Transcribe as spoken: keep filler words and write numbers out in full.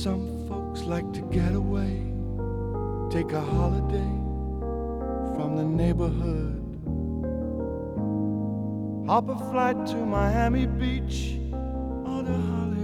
Some folks like to get away, take a holiday from the neighborhood. Hop a flight to Miami Beach or to Hollywood.